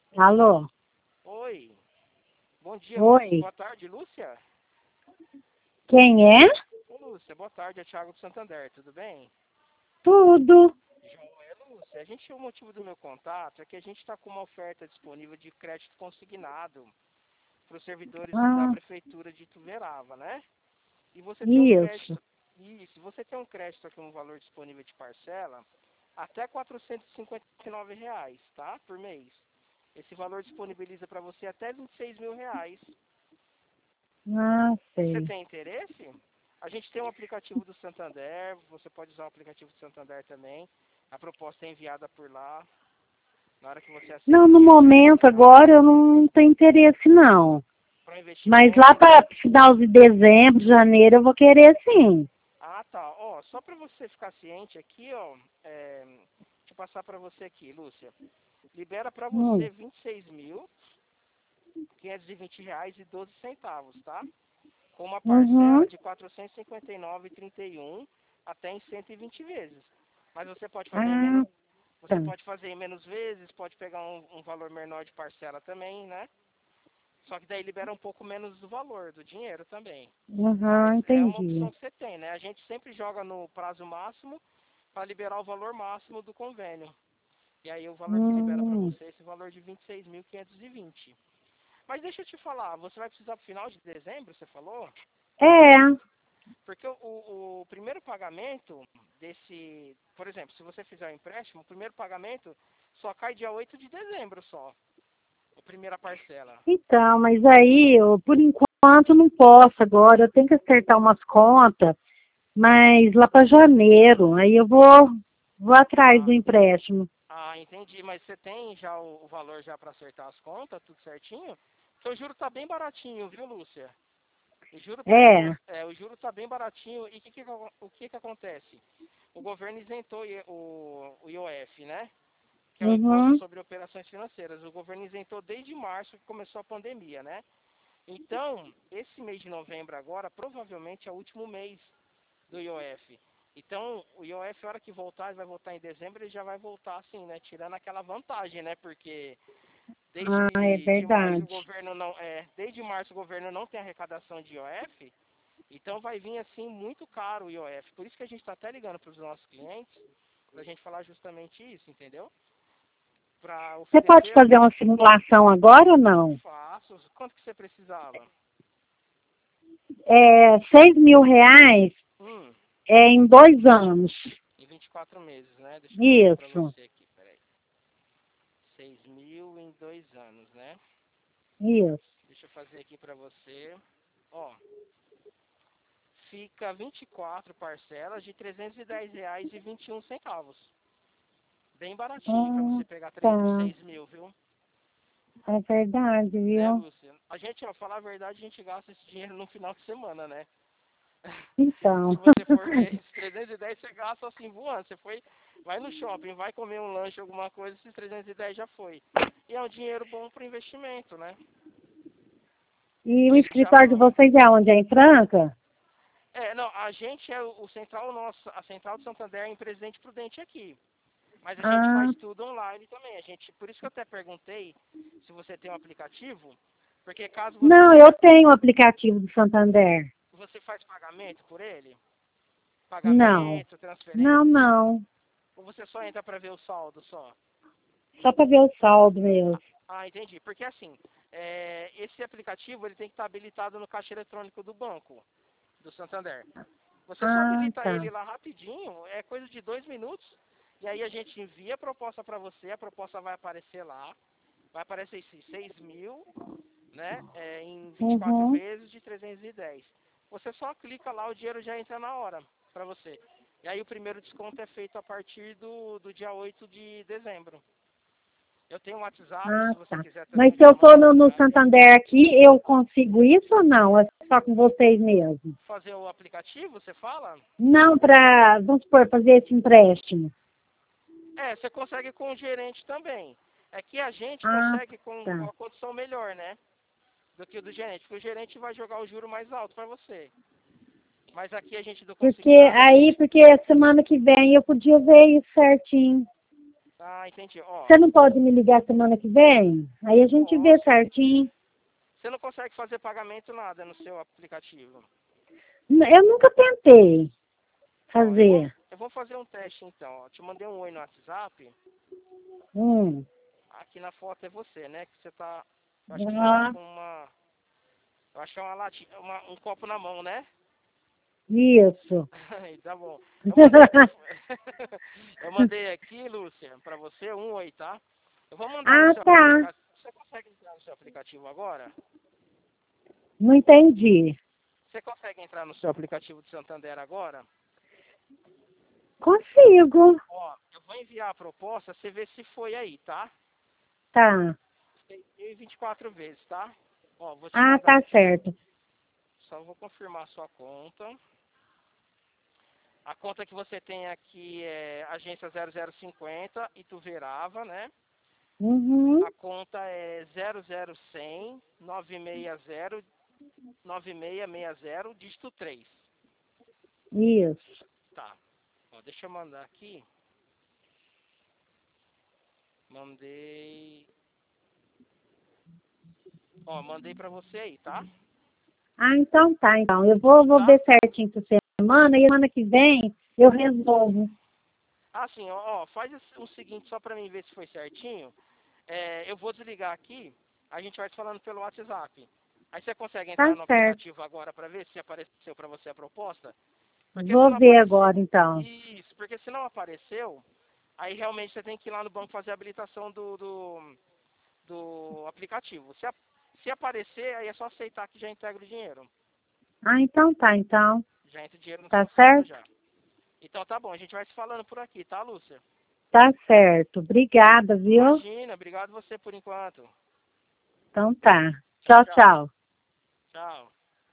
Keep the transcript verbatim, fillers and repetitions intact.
Alô? Oi, bom dia, Lúcia. Oi? Boa tarde, Lúcia. Quem é? Ô, Lúcia, boa tarde, é Thiago do Santander, tudo bem? Tudo. Joia, Lúcia. A gente, o motivo do meu contato é que a gente está com uma oferta disponível de crédito consignado para os servidores da Ah, Prefeitura de Ituverava, né? E você tem um isso. crédito, isso, você tem um crédito aqui, um valor disponível de parcela, até quatrocentos e cinquenta e nove reais, tá? Por mês. Esse valor disponibiliza para você até vinte e seis mil reais. Ah, Você sei. tem interesse? A gente tem um aplicativo do Santander, você pode usar o aplicativo do Santander também. A proposta é enviada por lá. Na hora que você Não, acessa o no link, vai momento mostrar agora eu não tenho interesse não. para Mas lá investimento. para final de dezembro, janeiro, eu vou querer sim. Ah, tá. Ó, só para você ficar ciente aqui, ó, é, deixa eu passar para você aqui, Lúcia. Libera para você Hum. vinte e seis mil quinhentos e vinte reais e doze centavos, tá? Com uma parcela Uhum. de quatrocentos e cinquenta e nove vírgula trinta e um até em cento e vinte vezes. Mas você pode fazer em Ah, menos, tá. você pode fazer em menos vezes, pode pegar um, um valor menor de parcela também, né? Só que daí libera um pouco menos do valor, do dinheiro também. Mas Uhum, é uma entendi. opção que você tem, né? A gente sempre joga no prazo máximo para liberar o valor máximo do convênio. E aí o valor que libera para Hum. você é esse valor de vinte e seis mil quinhentos e vinte. Mas deixa eu te falar, você vai precisar pro final de dezembro, você falou? É. Porque o, o, o primeiro pagamento desse, por exemplo, se você fizer o empréstimo, o primeiro pagamento só cai dia oito de dezembro só, a primeira parcela. Então, mas aí, eu, por enquanto, não posso agora. Eu tenho que acertar umas contas, mas lá para janeiro. Aí eu vou, vou atrás Ah, do empréstimo. ah, entendi, mas você tem já o, o valor já para acertar as contas, tudo certinho? Porque o juro tá bem baratinho, viu, Lúcia? O juro tá em, É. con- é, o juro tá bem baratinho e que que, acon- o que que acontece? O governo isentou I- o, o I O F, né? Que é o Imposto Uhum. sobre Operações Financeiras. O governo isentou desde março que começou a pandemia, né? Então, esse mês de novembro agora, provavelmente é o último mês do I O F. Então, o I O F, a hora que voltar, ele vai voltar em dezembro, ele já vai voltar assim, né? Tirando aquela vantagem, né? Porque Ah, é desde de março o verdade. governo não é, desde março o governo não tem arrecadação de I O F, então vai vir assim muito caro o I O F. Por isso que a gente está até ligando para os nossos clientes, para a gente falar justamente isso, entendeu? Para Você pode oferecer, fazer uma simulação agora ou não? faço. Quanto que você precisava? É, seis mil reais Hum, é em dois anos. em vinte e quatro meses, né? Deixa eu fazer para Isso, você aqui, peraí. Seis mil em dois anos, né? isso. Deixa eu fazer aqui para você. Ó, fica vinte e quatro parcelas de trezentos e dez reais e vinte e um centavos. Bem baratinho para Ah, você pegar tá. três, seis mil, viu? É verdade, Né, viu? Lúcia? A gente, ó, falar a verdade, a gente gasta esse dinheiro no final de semana, né? Se Então. você for ver, esses trezentos e dez você gasta assim voando. Você foi, vai no shopping, vai comer um lanche, alguma coisa, esses trezentos e dez já foi. E é um dinheiro bom para investimento, né? E o Esse já escritório de foi. vocês é onde? É em Franca? É, não, a gente é o, o central nosso, a central de Santander é em Presidente Prudente aqui. Mas a gente Ah, faz tudo online também. A gente, por isso que eu até perguntei se você tem um aplicativo, porque caso você não, eu quiser, tenho o aplicativo do Santander. você faz pagamento por ele? Não. Pagamento, transferência, Não, não. ou você só entra para ver o saldo só? Só para ver o saldo mesmo. Ah, entendi. Porque assim, é, esse aplicativo ele tem que estar habilitado no caixa eletrônico do banco, do Santander. Você só Ah, habilita tá. ele lá rapidinho, é coisa de dois minutos, e aí a gente envia a proposta para você, a proposta vai aparecer lá, vai aparecer esses seis mil, né, é, em vinte e quatro Uhum. vezes de trezentos e dez. Você só clica lá, o dinheiro já entra na hora para você. E aí o primeiro desconto é feito a partir do, do dia oito de dezembro. Eu tenho um WhatsApp, Ah, se você tá. quiser também Mas eu se te eu for mando o no, no WhatsApp. Santander aqui, eu consigo isso ou não? É só com vocês mesmo? Fazer o aplicativo, você fala? Não para, vamos supor, fazer esse empréstimo. É, você consegue com o gerente também. É que a gente Ah, consegue com, com tá. a condição melhor, né? Do que o do gerente. Porque o gerente vai jogar o juro mais alto para você. Mas aqui a gente do Porque consignado, a aí, gente. porque semana que vem eu podia ver isso certinho. Ah, entendi. Ó, Você não pode me ligar semana que vem? Aí a gente posso. vê certinho. Você não consegue fazer pagamento nada no seu aplicativo. Eu nunca tentei Ó, eu, vou, fazer. eu vou fazer um teste então. Ó. Te mandei um oi no WhatsApp. Hum. Aqui na foto é você, né? Que você tá. Eu acho que você tá Ah, com uma. Eu acho que é uma latinha, uma, um copo na mão, né? isso. Aí, tá bom. Eu mandei aqui. eu mandei aqui, Lúcia, pra você um oi, tá? Eu vou mandar no Ah, seu tá. aplicativo. Você consegue entrar no seu aplicativo agora? Não entendi. Você consegue entrar no seu aplicativo de Santander agora? Consigo. Ó, eu vou enviar a proposta, você vê se foi aí, tá? Tá. seis mil e vinte e quatro vezes, tá? Ó, vou te Ah, mandar tá aqui. certo. Só vou confirmar a sua conta. A conta que você tem aqui é agência zero zero cinquenta, Ituverava, né? Uhum. A conta é zero zero um zero zero nove seis zero nove seis seis zero, dígito três. Isso. Tá. Ó, deixa eu mandar aqui. Mandei. Ó, mandei pra você aí, tá? Ah, então tá, então. Eu vou, vou Tá? ver certinho essa semana e semana que vem eu resolvo. Ah, sim, ó, ó, faz o seguinte só pra mim ver se foi certinho. É, eu vou desligar aqui, a gente vai te falando pelo WhatsApp. Aí você consegue Tá entrar no certo. aplicativo agora pra ver se apareceu pra você a proposta? Porque se Vou não ver aparecer. agora, então. Isso, porque se não apareceu, aí realmente você tem que ir lá no banco fazer a habilitação do, do, do aplicativo. Se, a- se aparecer, aí é só aceitar que já integra o dinheiro. Ah, então tá, então. Já entra o dinheiro na Tá sua conta certo? já. Então tá bom, a gente vai se falando por aqui, tá, Lúcia? Tá certo. Obrigada, viu? Imagina, obrigado você por enquanto. Então tá. Tchau, Tchau, tchau. tchau.